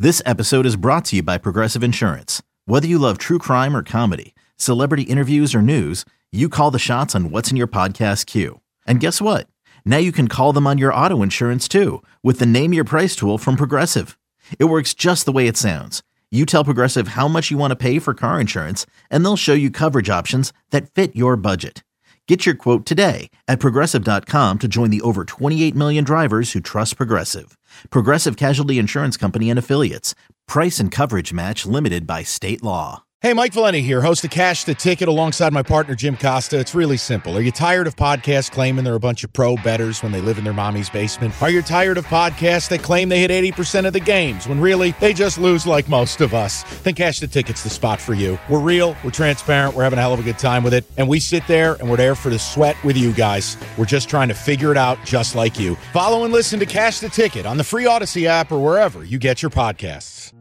This episode is brought to you by Progressive Insurance. Whether you love true crime or comedy, celebrity interviews or news, you call the shots on what's in your podcast queue. And guess what? Now you can call them on your auto insurance too with the Name Your Price tool from Progressive. It works just the way it sounds. You tell Progressive how much you want to pay for car insurance, and they'll show you coverage options that fit your budget. Get your quote today at Progressive.com to join the over 28 million drivers who trust Progressive. Progressive Casualty Insurance Company and Affiliates. Price and coverage match limited by state law. Hey, Mike Valenti here, host of Cash the Ticket alongside my partner Jim Costa. It's really simple. Are you tired of podcasts claiming they're a bunch of pro bettors when they live in their mommy's basement? Are you tired of podcasts that claim they hit 80% of the games when really they just lose like most of us? Then Cash the Ticket's the spot for you. We're real, we're transparent, we're having a hell of a good time with it, and we sit there and we're there for the sweat with you guys. We're just trying to figure it out just like you. Follow and listen to Cash the Ticket on the free Odyssey app or wherever you get your podcasts.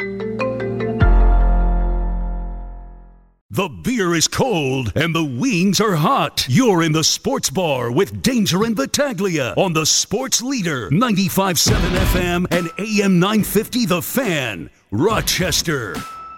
The beer is cold and the wings are hot. You're in the sports bar with Danger and Battaglia on the Sports Leader, 95.7 FM and AM 950 The Fan, Rochester.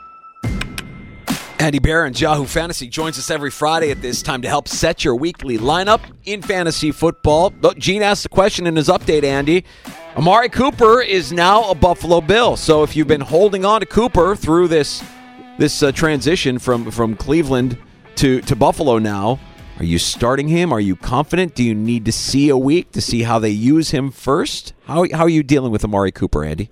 Andy Barron, Yahoo Fantasy, joins us every Friday at this time to help set your weekly lineup in fantasy football. Gene asked the question in his update, Andy. Amari Cooper is now a Buffalo Bill. So if you've been holding on to Cooper through this transition from Cleveland to Buffalo now, are you starting him? Are you confident? Do you need to see a week to see how they use him first? How are you dealing with Amari Cooper, Andy?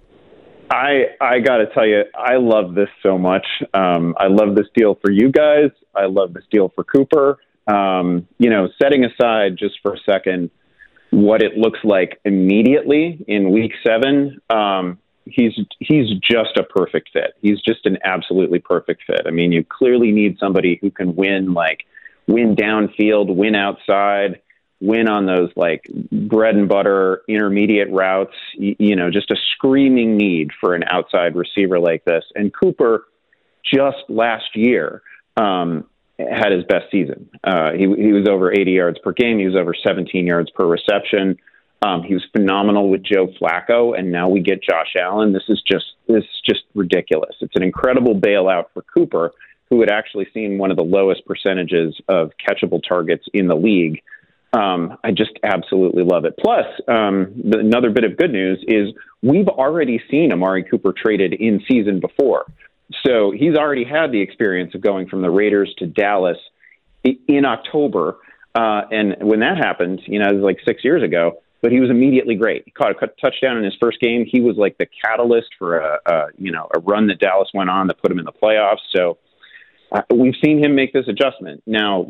I got to tell you, I love this so much. I love this deal for you guys. I love this deal for Cooper. Setting aside just for a second what it looks like immediately in week 7, he's just a perfect fit. He's just an absolutely perfect fit. I mean, you clearly need somebody who can win downfield, win outside, win on those bread and butter intermediate routes, just a screaming need for an outside receiver like this. And Cooper just last year had his best season. He was over 80 yards per game. He was over 17 yards per reception. He was phenomenal with Joe Flacco, and now we get Josh Allen. This is just ridiculous. It's an incredible bailout for Cooper, who had actually seen one of the lowest percentages of catchable targets in the league. I just absolutely love it. Plus, another bit of good news is we've already seen Amari Cooper traded in season before. So he's already had the experience of going from the Raiders to Dallas in October. And when that happened, it was 6 years ago. But he was immediately great. He caught a touchdown in his first game. He was the catalyst for a run that Dallas went on that put him in the playoffs. So we've seen him make this adjustment. Now,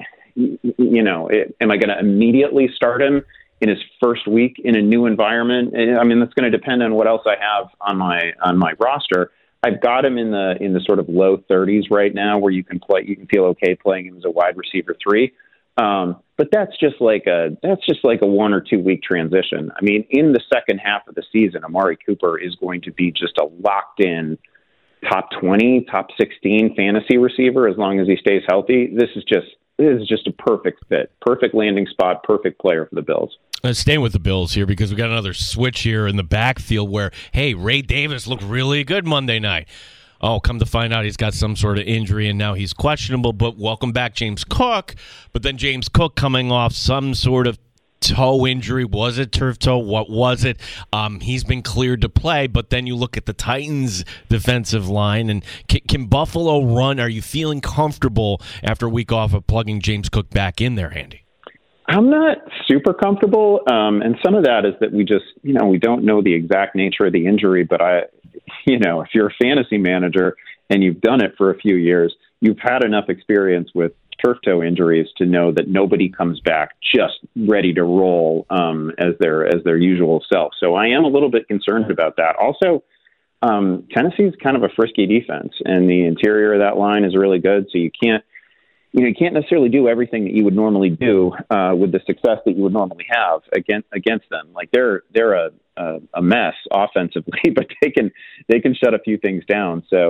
am I going to immediately start him in his first week in a new environment? I mean, that's going to depend on what else I have on my roster. I've got him in the sort of low 30s right now, where you can feel okay playing him as a wide receiver 3. But that's just like a 1 or 2 week transition. I mean, in the second half of the season, Amari Cooper is going to be just a locked in top 20, top 16 fantasy receiver as long as he stays healthy. This is just a perfect fit, perfect landing spot, perfect player for the Bills. Staying with the Bills here because we got another switch here in the backfield where, hey, Ray Davis looked really good Monday night. Oh, come to find out he's got some sort of injury and now he's questionable, but welcome back James Cook. But then James Cook coming off some sort of toe injury. Was it turf toe? What was it? He's been cleared to play, but then you look at the Titans' defensive line, and can Buffalo run? Are you feeling comfortable after a week off of plugging James Cook back in there, Andy? I'm not super comfortable, and some of that is that we just, we don't know the exact nature of the injury, but if you're a fantasy manager and you've done it for a few years, you've had enough experience with turf toe injuries to know that nobody comes back just ready to roll as their usual self. So I am a little bit concerned about that. Also, Tennessee's kind of a frisky defense, and the interior of that line is really good. So you can't necessarily do everything that you would normally do with the success that you would normally have against them. They're a mess offensively, but they can shut a few things down. So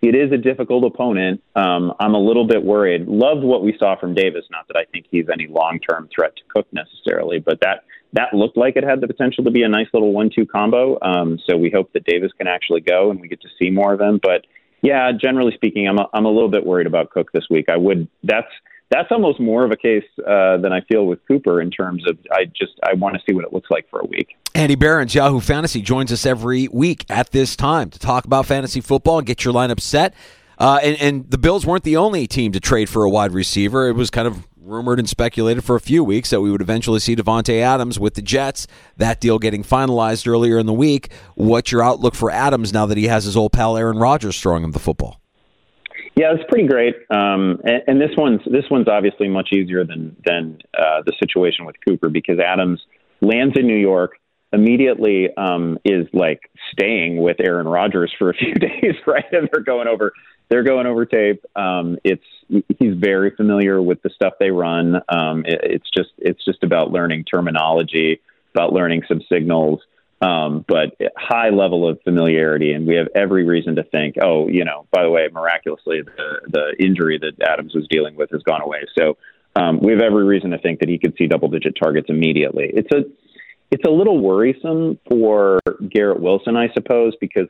It is a difficult opponent. I'm a little bit worried. Loved what we saw from Davis. Not that I think he's any long-term threat to Cook necessarily, but that looked like it had the potential to be a nice little 1-2 combo. So we hope that Davis can actually go and we get to see more of him. But yeah, generally speaking, I'm a little bit worried about Cook this week. That's almost more of a case than I feel with Cooper in terms of I want to see what it looks like for a week. Andy Behrens, Yahoo Fantasy, joins us every week at this time to talk about fantasy football and get your lineup set. And the Bills weren't the only team to trade for a wide receiver. It was kind of rumored and speculated for a few weeks that we would eventually see Davante Adams with the Jets. That deal getting finalized earlier in the week. What's your outlook for Adams now that he has his old pal Aaron Rodgers throwing him the football? Yeah, it's pretty great. And this one's obviously much easier than the situation with Cooper because Adams lands in New York, immediately is like staying with Aaron Rodgers for a few days, right? And they're going over tape. He's very familiar with the stuff they run. It's just about learning terminology, about learning some signals. But high level of familiarity, and we have every reason to think, by the way, miraculously, the injury that Adams was dealing with has gone away. So we have every reason to think that he could see double-digit targets immediately. It's a little worrisome for Garrett Wilson, I suppose, because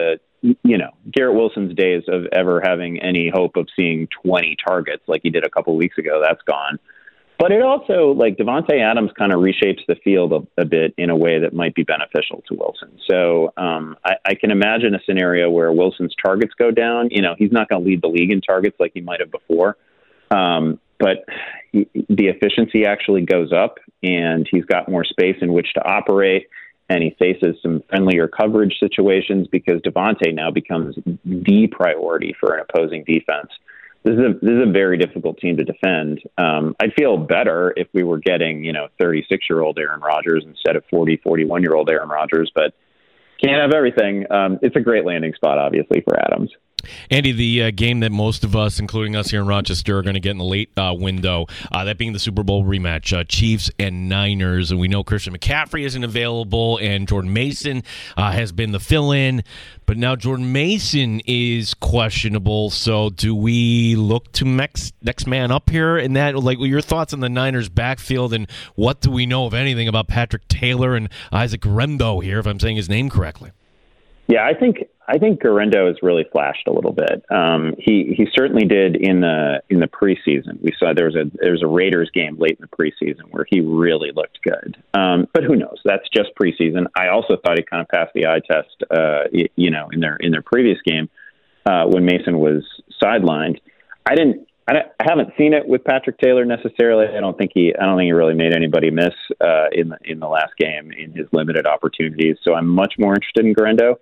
Garrett Wilson's days of ever having any hope of seeing 20 targets like he did a couple weeks ago, that's gone. But it also, Davante Adams kind of reshapes the field a bit in a way that might be beneficial to Wilson. So I can imagine a scenario where Wilson's targets go down. He's not going to lead the league in targets like he might have before. But the efficiency actually goes up, and he's got more space in which to operate, and he faces some friendlier coverage situations because Davante now becomes the priority for an opposing defense. This is a very difficult team to defend. I'd feel better if we were getting, 36-year-old Aaron Rodgers instead of 41-year-old Aaron Rodgers, but can't have everything. It's a great landing spot, obviously, for Adams. Andy, the game that most of us, including us here in Rochester, are going to get in the late window, that being the Super Bowl rematch, Chiefs and Niners. And we know Christian McCaffrey isn't available, and Jordan Mason has been the fill-in. But now Jordan Mason is questionable. So do we look to next man up here in that? Your thoughts on the Niners backfield, and what do we know, if anything, about Patrick Taylor and Isaac Guerendo here, if I'm saying his name correctly? Yeah, I think Guerendo has really flashed a little bit. He certainly did in the preseason. We saw there was a Raiders game late in the preseason where he really looked good. But who knows? That's just preseason. I also thought he kind of passed the eye test. In their previous game when Mason was sidelined. I haven't seen it with Patrick Taylor necessarily. I don't think he really made anybody miss in the last game in his limited opportunities. So I'm much more interested in Guerendo.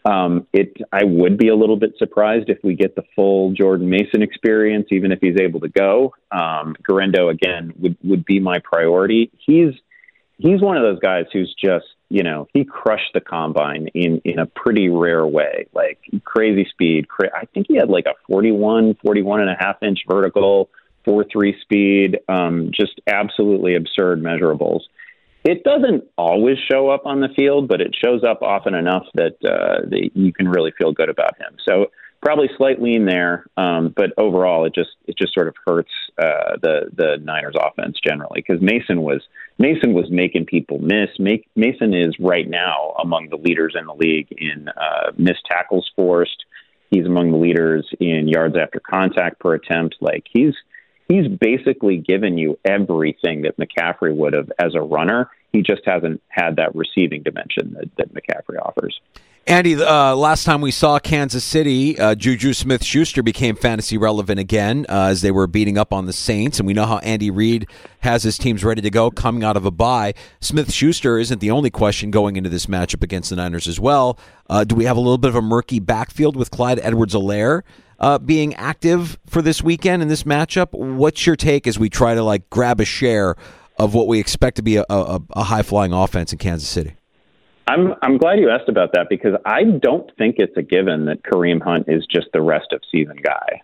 I would be a little bit surprised if we get the full Jordan Mason experience, even if he's able to go. Guerendo, again, would be my priority. He's one of those guys who's just, he crushed the combine in a pretty rare way, like crazy speed. I think he had like a 41 and a half inch vertical, 4.3 speed, just absolutely absurd measurables. It doesn't always show up on the field, but it shows up often enough that you can really feel good about him. So probably slight lean there, but overall, it just sort of hurts the Niners offense generally because Mason was making people miss. Mason is right now among the leaders in the league in missed tackles forced. He's among the leaders in yards after contact per attempt. He's basically given you everything that McCaffrey would have as a runner. He just hasn't had that receiving dimension that McCaffrey offers. Andy, last time we saw Kansas City, Juju Smith-Schuster became fantasy relevant again as they were beating up on the Saints, and we know how Andy Reid has his teams ready to go coming out of a bye. Smith-Schuster isn't the only question going into this matchup against the Niners as well. Do we have a little bit of a murky backfield with Clyde Edwards-Helaire being active for this weekend in this matchup? What's your take as we try to grab a share of what we expect to be a high-flying offense in Kansas City? I'm glad you asked about that because I don't think it's a given that Kareem Hunt is just the rest of season guy.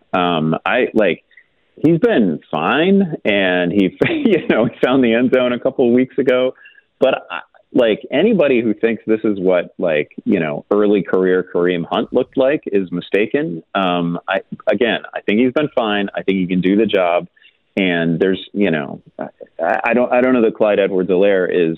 He's been fine, and he found the end zone a couple of weeks ago, but like anybody who thinks this is what early career Kareem Hunt looked like is mistaken. I think he's been fine. I think he can do the job. And there's, I don't know that Clyde Edwards-Helaire is,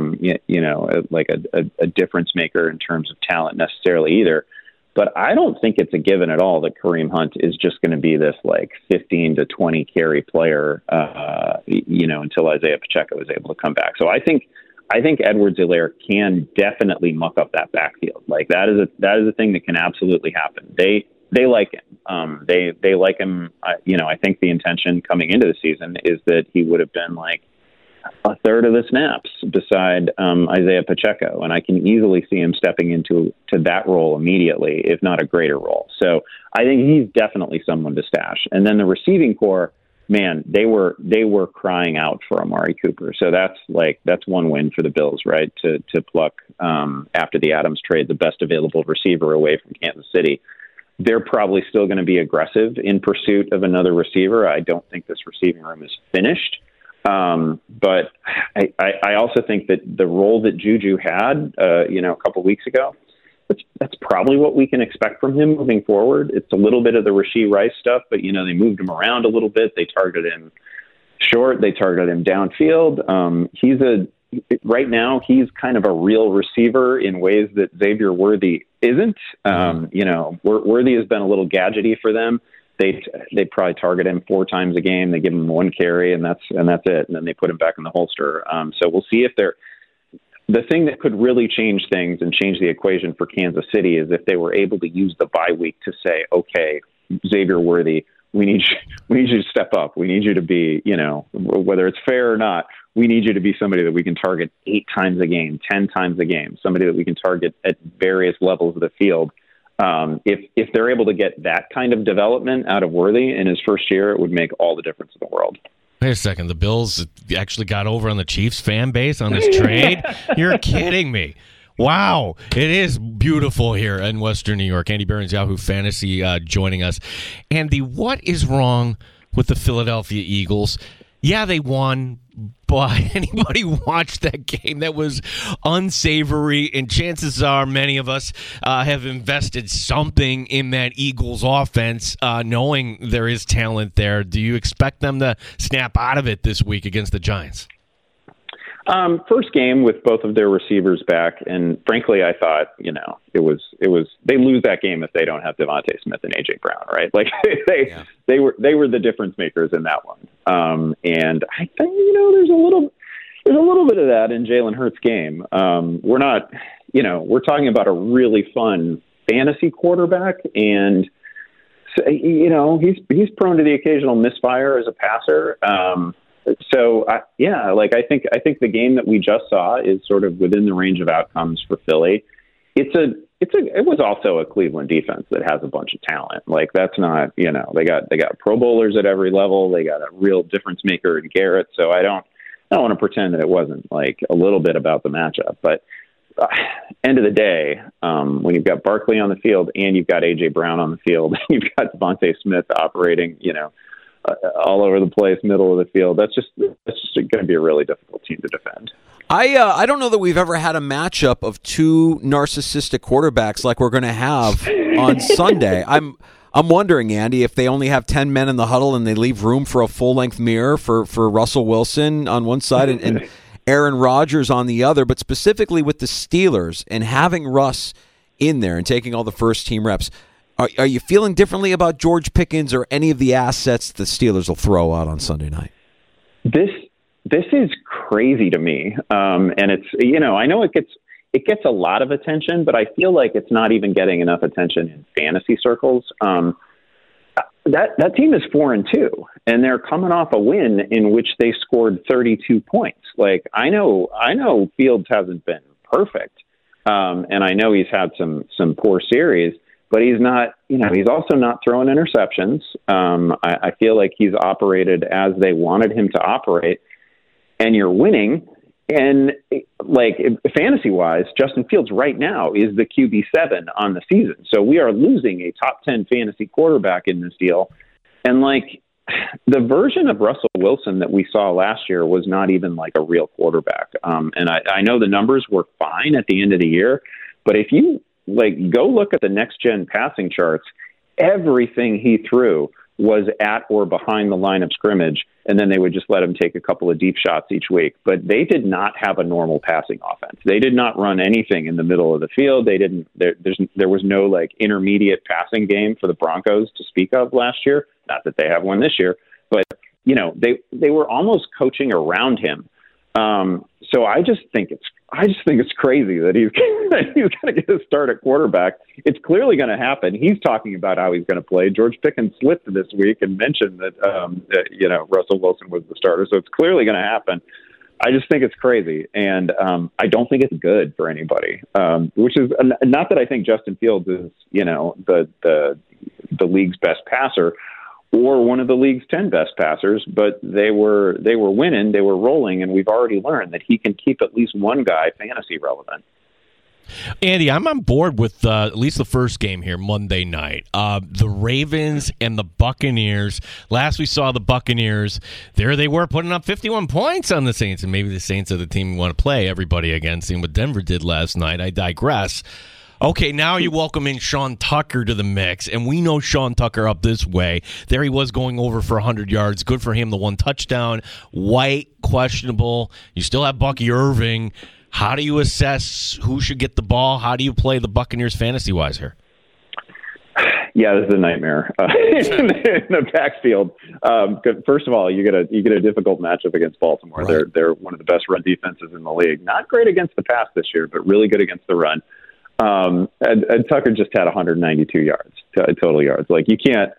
like a difference maker in terms of talent necessarily either. But I don't think it's a given at all that Kareem Hunt is just going to be this like 15 to 20 carry player, until Isaiah Pacheco is able to come back. So I think Edwards-Helaire can definitely muck up that backfield. Like that is a thing that can absolutely happen. They like him. They like him. I think the intention coming into the season is that he would have been like a third of the snaps beside Isaiah Pacheco, and I can easily see him stepping into that role immediately, if not a greater role. So I think he's definitely someone to stash. And then the receiving core, man, they were crying out for Amari Cooper. So that's one win for the Bills, right? To pluck after the Adams trade the best available receiver away from Kansas City. They're probably still going to be aggressive in pursuit of another receiver. I don't think this receiving room is finished. But I also think that the role that Juju had, a couple weeks ago, that's probably what we can expect from him moving forward. It's a little bit of the Rashee Rice stuff, but, they moved him around a little bit. They targeted him short. They targeted him downfield. Right now, he's kind of a real receiver in ways that Xavier Worthy isn't. Worthy has been a little gadgety for them. They probably target him 4 times a game. They give him 1 carry, and that's it. And then they put him back in the holster. So we'll see if the thing that could really change things and change the equation for Kansas City is if they were able to use the bye week to say, okay, Xavier Worthy, we need you to step up. We need you to be, whether it's fair or not, we need you to be somebody that we can target 8 times a game, 10 times a game, somebody that we can target at various levels of the field. If they're able to get that kind of development out of Worthy in his first year, it would make all the difference in the world. Wait a second. The Bills actually got over on the Chiefs fan base on this trade? You're kidding me. Wow. It is beautiful here in Western New York. Andy Behrens, Yahoo Fantasy, joining us. Andy, what is wrong with the Philadelphia Eagles? Yeah, they won, but anybody watched that game that was unsavory, and chances are many of us have invested something in that Eagles offense, knowing there is talent there. Do you expect them to snap out of it this week against the Giants? First game with both of their receivers back, and frankly, I thought, it was they lose that game if they don't have Devontae Smith and AJ Brown, right? Like they were the difference makers in that one. And I think there's a little bit of that in Jalen Hurts' game. We're not, we're talking about a really fun fantasy quarterback, and he's prone to the occasional misfire as a passer. So I think the game that we just saw is sort of within the range of outcomes for Philly. It was also a Cleveland defense that has a bunch of talent. Like that's not, they got Pro Bowlers at every level. They got a real difference maker in Garrett. So I don't want to pretend that it wasn't like a little bit about the matchup, but end of the day, when you've to Barkley on the field and you've got AJ Brown on the field, and you've got Devontae Smith operating, all over the place, middle of the field. That's just going to be a really difficult team to defend. I don't know that we've ever had a matchup of 2 narcissistic quarterbacks like we're going to have on Sunday. I'm wondering, Andy, if they only have 10 men in the huddle and they leave room for a full-length mirror for Russell Wilson on one side and Aaron Rodgers on the other, but specifically with the Steelers and having Russ in there and taking all the first-team reps. Are you feeling differently about George Pickens or any of the assets the Steelers will throw out on Sunday night? This is crazy to me, and it's I know it gets a lot of attention, but I feel like it's not even getting enough attention in fantasy circles. That team is 4-2, and they're coming off a win in which they scored 32 points. Like I know Fields hasn't been perfect, and I know he's had some poor series. But he's not, he's also not throwing interceptions. I feel like he's operated as they wanted him to operate, and you're winning. And like fantasy-wise, Justin Fields right now is the QB7 on the season. So we are losing a top 10 fantasy quarterback in this deal. And like the version of Russell Wilson that we saw last year was not even like a real quarterback. And I know the numbers were fine at the end of the year, but if you go look at the next gen passing charts, everything he threw was at or behind the line of scrimmage, and then they would just let him take a couple of deep shots each week. But they did not have a normal passing offense. They did not run anything in the middle of the field. They didn't. There was no intermediate passing game for the Broncos to speak of last year. Not that they have one this year, but they were almost coaching around him. So I just think it's crazy that he's going to get a start at quarterback. It's clearly going to happen. He's talking about how he's going to play. George Pickens slipped this week and mentioned that Russell Wilson was the starter. So it's clearly going to happen. I just think it's crazy, and I don't think it's good for anybody. Which is not that I think Justin Fields is the league's best passer, or one of the league's 10 best passers, but they were winning, they were rolling, and we've already learned that he can keep at least one guy fantasy relevant. Andy, I'm on board with at least the first game here Monday night. The Ravens and the Buccaneers. Last we saw the Buccaneers, there they were putting up 51 points on the Saints, and maybe the Saints are the team we want to play everybody against, seeing what Denver did last night. I digress. Okay, now you welcome in Sean Tucker to the mix, and we know Sean Tucker up this way. There he was going over for 100 yards. Good for him, the one touchdown. White, questionable. You still have Bucky Irving. How do you assess who should get the ball? How do you play the Buccaneers fantasy-wise here? Yeah, this is a nightmare in the backfield. First of all, you get a difficult matchup against Baltimore. Right. They're one of the best run defenses in the league. Not great against the pass this year, but really good against the run. And Tucker just had 192 yards, total yards. You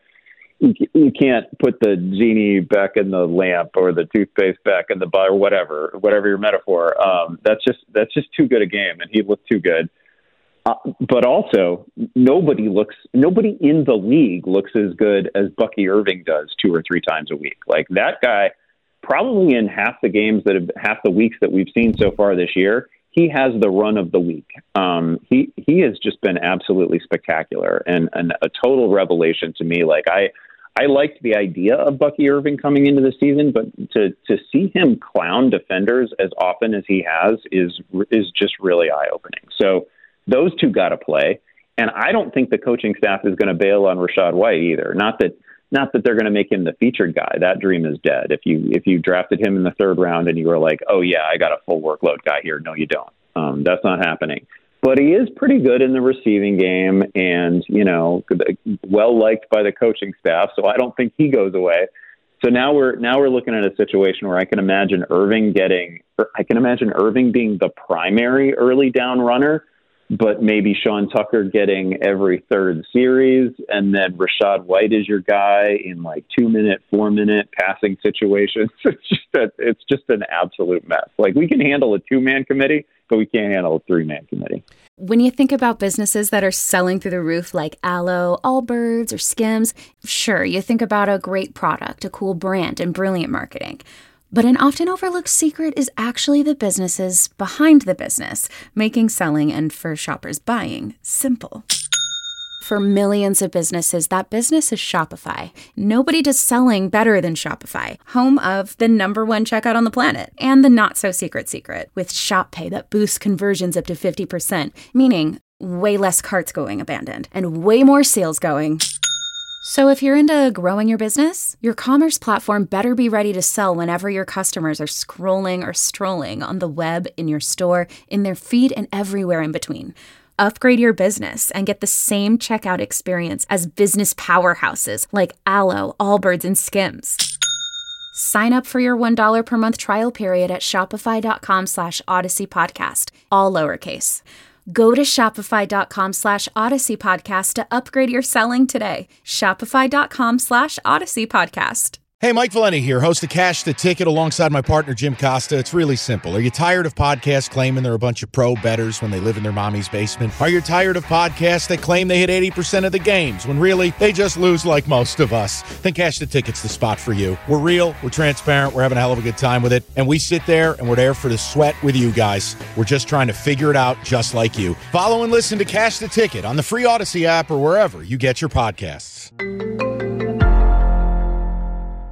can't put the genie back in the lamp or the toothpaste back in the bar, or whatever your metaphor. That's just too good a game, and he looked too good. But also, nobody in the league looks as good as Bucky Irving does 2 or 3 times a week. That guy, probably in half the weeks that we've seen so far this year, he has the run of the week. He has just been absolutely spectacular and a total revelation to me. I liked the idea of Bucky Irving coming into the season, but to see him clown defenders as often as he has is just really eye-opening. So those two got to play, and I don't think the coaching staff is going to bail on Rachaad White either. Not that they're going to make him the featured guy. That dream is dead. If you drafted him in the 3rd round and you were like, oh yeah, I got a full workload guy here. No, you don't. That's not happening. But he is pretty good in the receiving game and, well liked by the coaching staff. So I don't think he goes away. So now we're looking at a situation where I can imagine Irving being the primary early down runner, but maybe Sean Tucker getting every 3rd series, and then Rachaad White is your guy in 2-minute, 4-minute passing situations. It's just an absolute mess. We can handle a 2-man committee, but we can't handle a 3-man committee. When you think about businesses that are selling through the roof like Aloe, Allbirds, or Skims, sure, you think about a great product, a cool brand, and brilliant marketing. But an often overlooked secret is actually the businesses behind the business, making selling and, for shoppers, buying simple. For millions of businesses, that business is Shopify. Nobody does selling better than Shopify, home of the #1 checkout on the planet, and the not-so-secret secret, with Shop Pay that boosts conversions up to 50%, meaning way less carts going abandoned, and way more sales going. So if you're into growing your business, your commerce platform better be ready to sell whenever your customers are scrolling or strolling on the web, in your store, in their feed, and everywhere in between. Upgrade your business and get the same checkout experience as business powerhouses like Aloe, Allbirds, and Skims. Sign up for your $1 per month trial period at shopify.com/Odyssey Podcast, all lowercase. Go to shopify.com/Odyssey Podcast to upgrade your selling today. Shopify.com/Odyssey Podcast. Hey, Mike Valenti here, host of Cash the Ticket alongside my partner, Jim Costa. It's really simple. Are you tired of podcasts claiming they're a bunch of pro bettors when they live in their mommy's basement? Are you tired of podcasts that claim they hit 80% of the games when really they just lose like most of us? Then Cash the Ticket's the spot for you. We're real, we're transparent, we're having a hell of a good time with it, and we sit there and we're there for the sweat with you guys. We're just trying to figure it out just like you. Follow and listen to Cash the Ticket on the free Odyssey app or wherever you get your podcasts.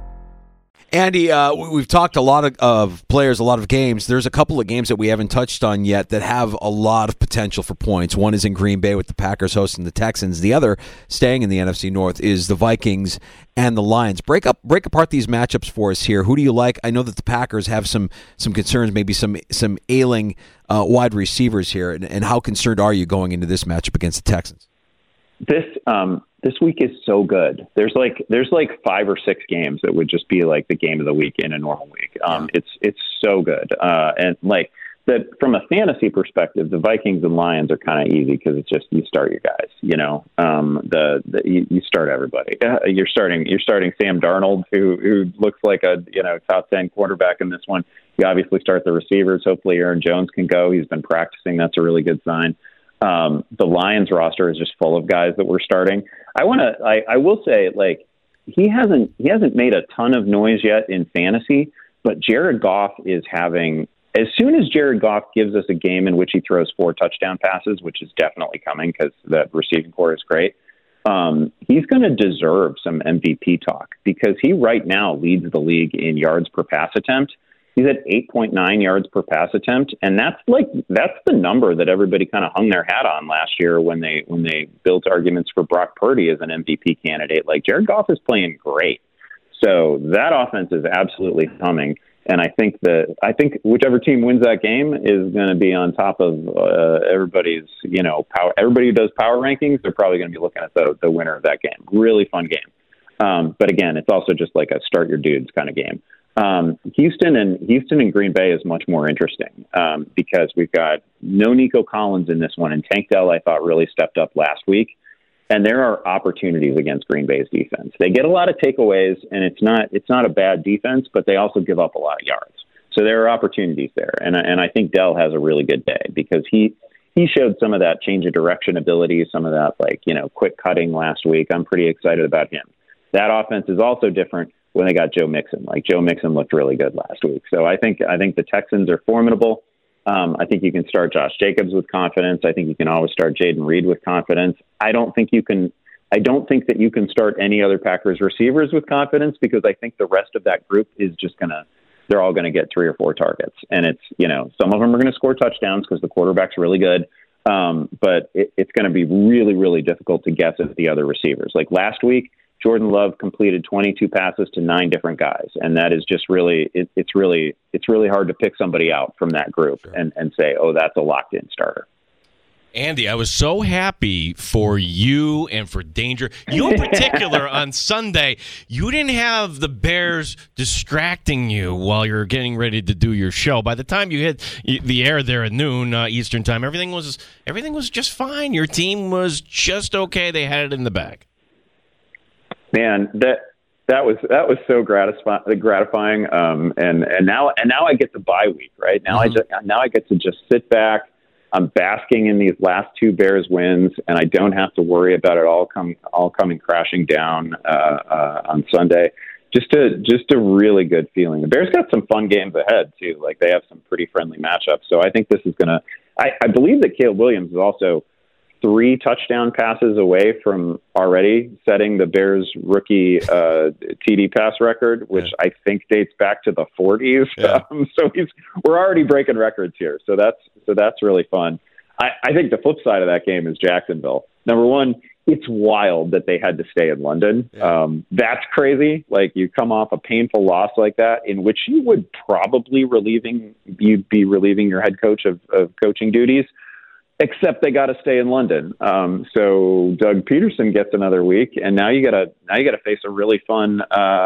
Andy, we've talked a lot of players, a lot of games. There's a couple of games that we haven't touched on yet that have a lot of potential for points. One is in Green Bay with the Packers hosting the Texans. The other, staying in the NFC North, is the Vikings and the Lions. Break apart these matchups for us here. Who do you like? I know that the Packers have some concerns, maybe some ailing wide receivers here. And how concerned are you going into this matchup against the Texans? This week is so good. There's like 5 or 6 games that would just be like the game of the week in a normal week. It's so good. And like that from a fantasy perspective, the Vikings and Lions are kind of easy because it's just you start your guys. You know, you start everybody. You're starting Sam Darnold, who looks like a top 10 quarterback in this one. You obviously start the receivers. Hopefully Aaron Jones can go. He's been practicing. That's a really good sign. The Lions roster is just full of guys that we're starting. I will say, like, he hasn't made a ton of noise yet in fantasy, but Jared Goff is having, as soon as Jared Goff gives us a game in which he throws 4 touchdown passes, which is definitely coming because the receiving core is great, he's going to deserve some MVP talk because he right now leads the league in yards per pass attempt. He's at 8.9 yards per pass attempt, and that's the number that everybody kind of hung their hat on last year when they built arguments for Brock Purdy as an MVP candidate. Like, Jared Goff is playing great, so that offense is absolutely humming. And I think whichever team wins that game is going to be on top of everybody's power. Everybody who does power rankings, they're probably going to be looking at the winner of that game. Really fun game, but again, it's also just like a start your dudes kind of game. Houston and Green Bay is much more interesting because we've got no Nico Collins in this one, and Tank Dell I thought really stepped up last week. And there are opportunities against Green Bay's defense. They get a lot of takeaways, and it's not a bad defense, but they also give up a lot of yards. So there are opportunities there, and I think Dell has a really good day because he showed some of that change of direction ability, some of that quick cutting last week. I'm pretty excited about him. That offense is also different when they got Joe Mixon. Like, Joe Mixon looked really good last week. So I think the Texans are formidable. I think you can start Josh Jacobs with confidence. I think you can always start Jaden Reed with confidence. I don't think that you can start any other Packers receivers with confidence because I think the rest of that group is just they're all going to get 3 or 4 targets. And it's, some of them are going to score touchdowns because the quarterback's really good. But it's going to be really, really difficult to guess at the other receivers. Like last week, Jordan Love completed 22 passes to 9 different guys. And that is just really, it's really hard to pick somebody out from that group and say, oh, that's a locked in starter. Andy, I was so happy for you and for Danger. You in particular on Sunday, you didn't have the Bears distracting you while you're getting ready to do your show. By the time you hit the air there at noon Eastern time, everything was just fine. Your team was just okay. They had it in the bag. Man, that was so gratifying. And now I get the bye week, right? Now I get to just sit back. I'm basking in these last 2 Bears wins, and I don't have to worry about it all coming crashing down on Sunday. Just a really good feeling. The Bears got some fun games ahead too. Like, they have some pretty friendly matchups. So I think this is gonna. I believe that Caleb Williams is also 3 touchdown passes away from already setting the Bears rookie TD pass record, which I think dates back to the 40s. Yeah. So we're already breaking records here. So that's really fun. I think the flip side of that game is Jacksonville. Number one, it's wild that they had to stay in London. Yeah. That's crazy. Like, you come off a painful loss like that, in which you would probably be relieving your head coach of coaching duties. Except they got to stay in London. So Doug Peterson gets another week, and now you got to face a really fun.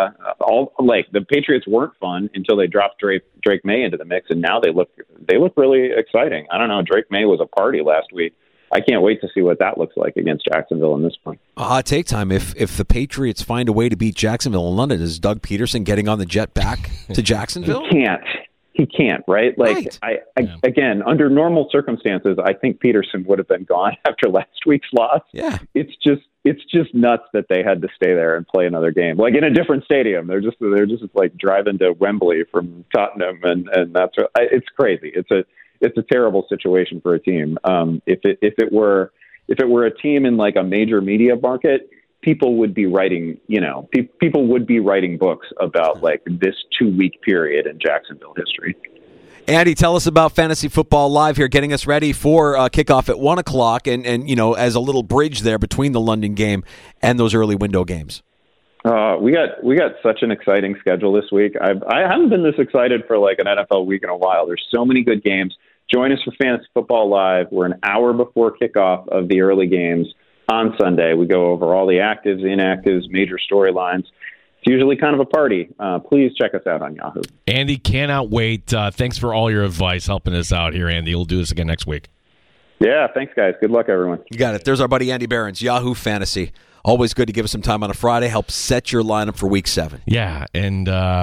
The Patriots weren't fun until they dropped Drake May into the mix, and now they look really exciting. I don't know. Drake May was a party last week. I can't wait to see what that looks like against Jacksonville in this one. Take time. If the Patriots find a way to beat Jacksonville in London, is Doug Peterson getting on the jet back to Jacksonville? He can't, right? Like, right. Again, under normal circumstances, I think Peterson would have been gone after last week's loss. Yeah. It's just nuts that they had to stay there and play another game, like in a different stadium. They're just like driving to Wembley from Tottenham, and it's crazy. It's a terrible situation for a team. If it were a team in like a major media market, people would be writing, people would be writing books about like this 2-week period in Jacksonville history. Andy, tell us about Fantasy Football Live here, getting us ready for kickoff at 1 o'clock and as a little bridge there between the London game and those early window games. We got such an exciting schedule this week. I haven't been this excited for like an NFL week in a while. There's so many good games. Join us for Fantasy Football Live. We're an hour before kickoff of the early games on Sunday. We go over all the actives, inactives, major storylines. It's usually kind of a party. Please check us out on Yahoo. Andy, cannot wait. Thanks for all your advice helping us out here, Andy. We'll do this again next week. Yeah, thanks, guys. Good luck, everyone. You got it. There's our buddy Andy Behrens, Yahoo Fantasy. Always good to give us some time on a Friday. Help set your lineup for Week 7. Yeah, and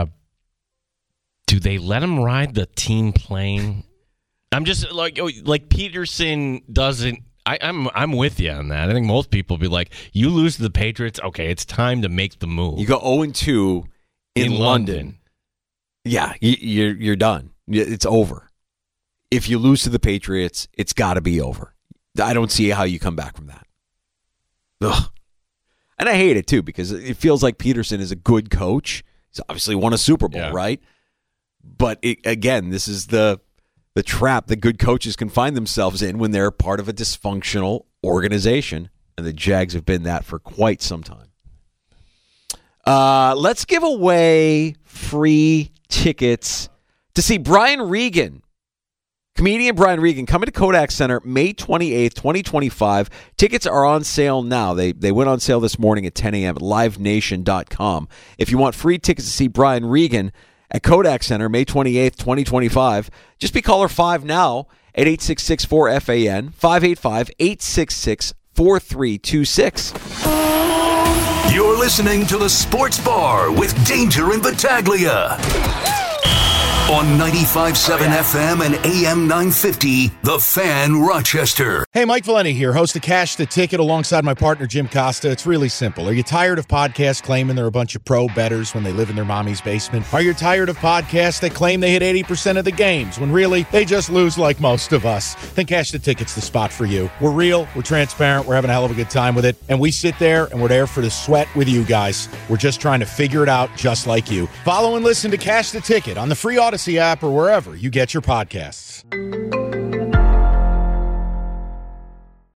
do they let him ride the team plane? I'm just like Peterson doesn't. I'm with you on that. I think most people be like, you lose to the Patriots, okay, it's time to make the move. You go 0-2 in London. Yeah, you're done. It's over. If you lose to the Patriots, it's got to be over. I don't see how you come back from that. Ugh. And I hate it, too, because it feels like Peterson is a good coach. He's obviously won a Super Bowl, right? But, again, this is the trap that good coaches can find themselves in when they're part of a dysfunctional organization. And the Jags have been that for quite some time. Let's give away free tickets to see Brian Regan. Comedian Brian Regan coming to Kodak Center May 28th, 2025. Tickets are on sale now. They went on sale this morning at 10 a.m. at livenation.com. If you want free tickets to see Brian Regan at Kodak Center May 28th, 2025, just be caller 5 now at 866-4FAN, 585-866-4326. You're listening to The Sports Bar with Danger and Battaglia. On 95.7 FM and AM 950, The Fan Rochester. Hey, Mike Valenti here, host of Cash the Ticket alongside my partner Jim Costa. It's really simple. Are you tired of podcasts claiming they're a bunch of pro bettors when they live in their mommy's basement? Are you tired of podcasts that claim they hit 80% of the games when really they just lose like most of us? Then Cash the Ticket's the spot for you. We're real, we're transparent, we're having a hell of a good time with it, and we sit there and we're there for the sweat with you guys. We're just trying to figure it out just like you. Follow and listen to Cash the Ticket on the free Odyssey app or wherever you get your podcasts.